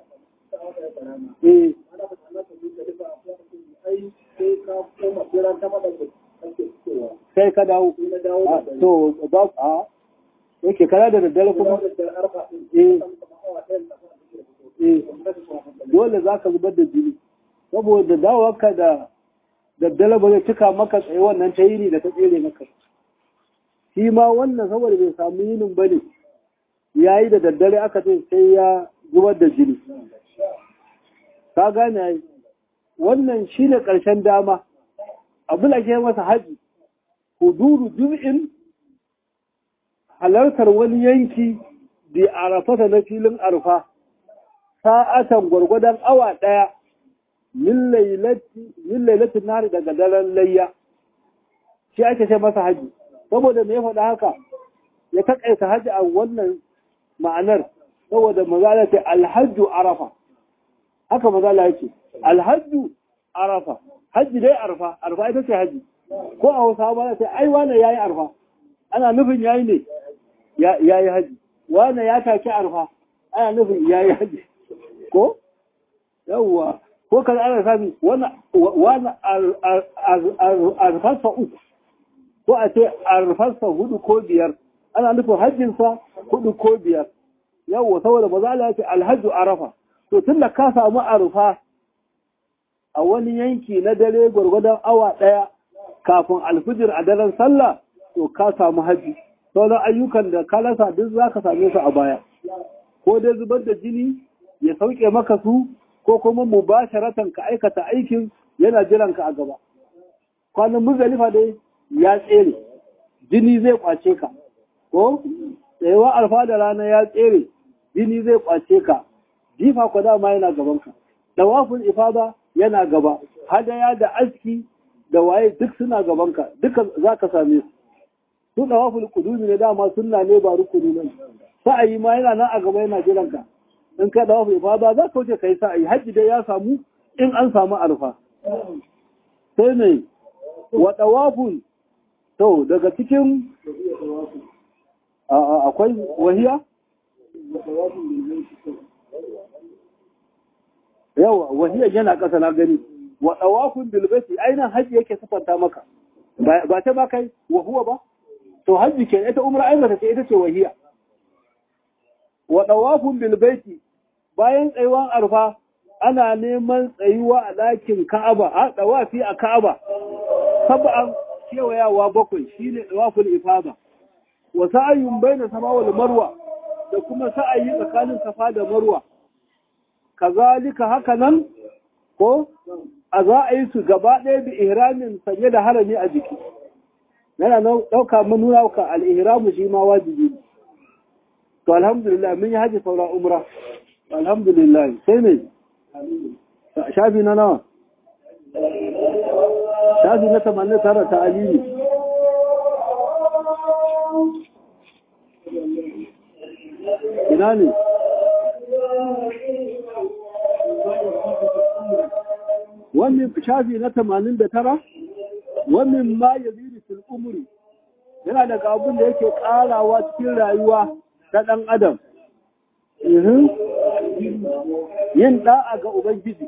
eh sai ka dawo to ba a yake kana da daddare kuma eh eh dole za ka zubar da jini saboda dawowarka da daddare ba zai cika maka tsaye wannan ta yini da ta tsere maka shi ma wannan saboda bai samu yinin ba ne ya yi da daddare aka ce sai ya zubar da jini ka gane ya yi wannan shi ne ƙarshen dama abin da ke masa haji huduru juz'in halartar wani yanki da arafata na filin arfa sa'atan gwargwadon awa ɗaya min lailatin nari daga daren layya shi ake ce masa haji saboda me ya faɗa haka ya taƙaita haji a wannan ma'anar saboda mazala ce alhajju arafa haka mazala yake alhajju arafa haji dai arfa arfa ita ce haji ko a hausa ba ta ai wane yayi arfa ana nufin yayi ne yayi haji wane ya take arfa ana nufin yayi haji ko yawwa ko kan ana sami wani arfarsa uku ko a ce arfarsa hudu ko biyar ana nufin hajjinsa hudu ko biyar yawwa saboda ba za a ce alhajju arafa to tun da ka samu arfa a wani yanki na dare gwargwadon awa ɗaya kafin alfijir a daren sallah to ka samu haji sauran ayyukan da ka lasa duk za ka same su a baya ko dai zubar da jini ya sauke maka su ko kuma mubasharatan ka aikata aikin yana jiran ka a gaba kwanan Muzdalifa dai ya tsere jini zai kwace ka ko tsayewa alfa da rana ya tsere jini zai kwace ka jifa kwa dama yana gaban ka dawaful ifada yana gaba hadaya da aski da waye duk suna gaban ka duka zaka same su su dawaful qudumi ne dama sunna ne ba rukuni ne sa'ayi ma yana nan a gaba yana jiran ka in ka dawo bai fada za ka wuce kai sa'ayi haji dai ya samu in an samu arfa sai ne wa tawafun to daga cikin akwai wahiya yawa wahiya yana kasa na gani wa tawafun bil baiti ainihin haji yake sifanta maka ba ta ba kai wa huwa ba to haji ke ita umra ai mata ce ita ce wahiya wa tawafun bil baiti bayan tsayuwan arfa ana neman tsayuwa a ɗakin Ka'aba a tawafi a Ka'aba sab'an kewayawa bakwai shine tawaful ifada wa sa'ayun baina safa wal marwa da kuma sa'ayi tsakanin safa da marwa kazalika haka nan ko a za a yi su gaba ɗaya bi ihramin sanye da harami a jiki yana ɗauka manuna ka al-ihramu shi ma wajibi ne to alhamdulillah mun yi haji saura umra alhamdulillah sai ne shafi na nawa shafi na tamanin tara ta alini ina ne wannan shafi na tamanin da tara wannan ma ya ziri fil umri yana daga abin da yake karawa cikin rayuwa ta ɗan adam yin ɗa'a ga Ubangiji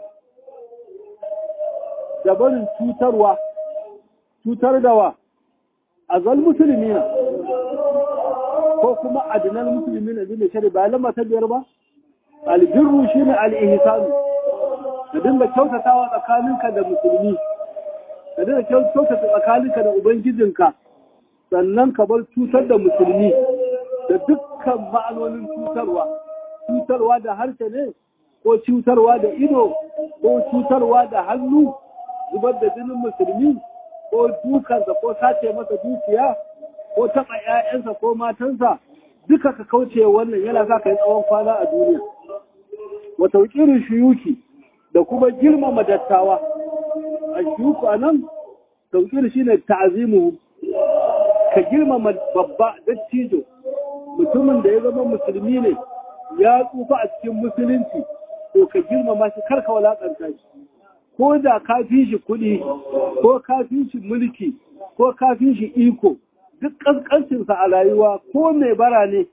da barin cutarwa cutar da wa a zal musulmi na ko kuma adinan musulmi na zai shari ba lamar ta biyar ba albirru shi ne al'ihisanu da dinga kyautatawa tsakaninka da musulmi da dinga kyautata tsakaninka da Ubangijinka sannan ka bar cutar da musulmi da dukkan ma'anonin cutarwa cutarwa da harshe ne ko cutarwa da ido ko cutarwa da hannu zubar da jinin musulmi ko dukansa ko sace masa dukiya ko taɓa 'ya'yansa ko matansa duka ka kauce wannan yana sa ka yi tsawon kwana a duniya wa tauƙirin shuyuki da kuma girmama dattawa a shuyuku a nan tauƙir shi ne ta'azimu ka girmama babba dattijo mutumin da ya zama musulmi ne ya tsufa a cikin musulunci to ka girmama shi kar ka walakanta shi ko da ka fi shi kuɗi ko ka fi shi mulki ko ka fi shi iko duk ƙasƙancinsa a rayuwa ko mai bara ne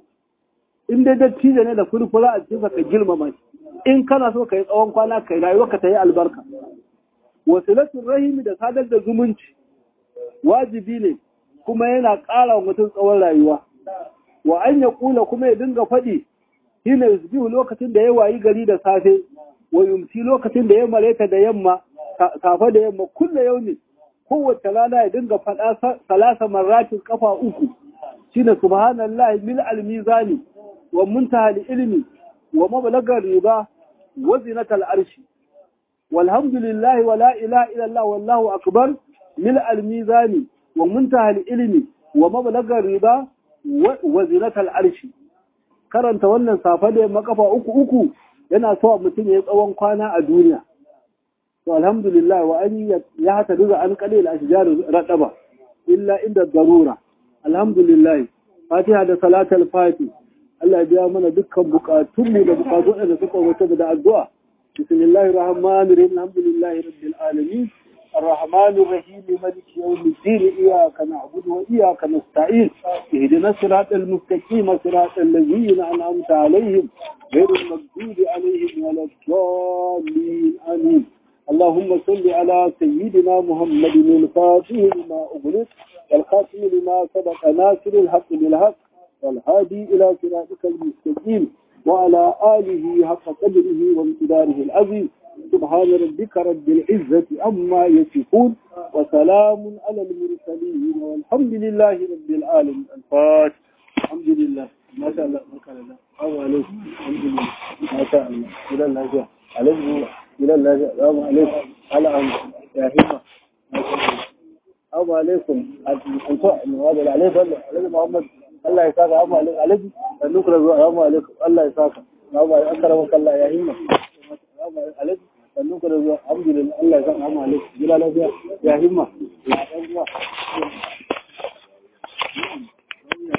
in dai dattijo ne da furfura a cikinsa ka girmama shi in kana so ka yi tsawon kwana kai rayuwa ka ta yi albarka wasilatun rahimi da sadar da zumunci wajibi ne kuma yana ƙara wa mutum tsawon rayuwa wa an ya kula kuma ya dinga faɗi hina yusbihu lokacin da ya wayi gari da safe wa yumsi lokacin da ya mareta da yamma safe da yamma kulla yaumi kowace rana ya dinga faɗa salasa marratin kafa uku shine subhanallahi mil almizani wa muntaha ilmi wa mablagar riba wa zinatal arshi walhamdulillahi wa la ilaha illallah wallahu akbar mil almizani wa muntaha ilmi wa mablagar riba wa zinatal arshi karanta wannan safa da yamma kafa uku uku yana so mutum ya tsawon kwana a duniya to alhamdulillah wa an ya hata duka an kalil ashjar radaba illa inda darura alhamdulillah fatiha da salatul fati Allah ya biya mana dukkan bukatun mu da bukatun da suka wuce da addu'a bismillahir rahmanir rahim alhamdulillahi rabbil alamin الرحمن الرحيم مالك يوم الدين إياك نعبد وإياك نستعين اهدنا الصراط المستقيم صراط الذين أنعمت عليهم غير المغضوب عليهم ولا الضالين آمين اللهم صل على سيدنا محمد الفاتح لما أغلق والخاتم لما سبق ناصر الحق بالحق والهادي إلى صراطك المستقيم وعلى آله حق قدره وامتداره العظيم سبحان ربك رب العزة عما يصفون وسلام على المرسلين والحمد لله رب العالمين الفاتح الحمد لله ما شاء الله ما شاء الله السلام عليكم الحمد لله ما شاء الله إلى الله عليكم إلى الله السلام عليكم على أن يا همة السلام عليكم أنتم هذا عليكم عليكم محمد الله يساك السلام عليكم عليكم نكرة السلام عليكم الله يساك أكرمك الله يا همة alaikum sannan ku da zuwa alhamdulillah Allah ya san amma alaikum jila lafiya ya himma ya dan uwa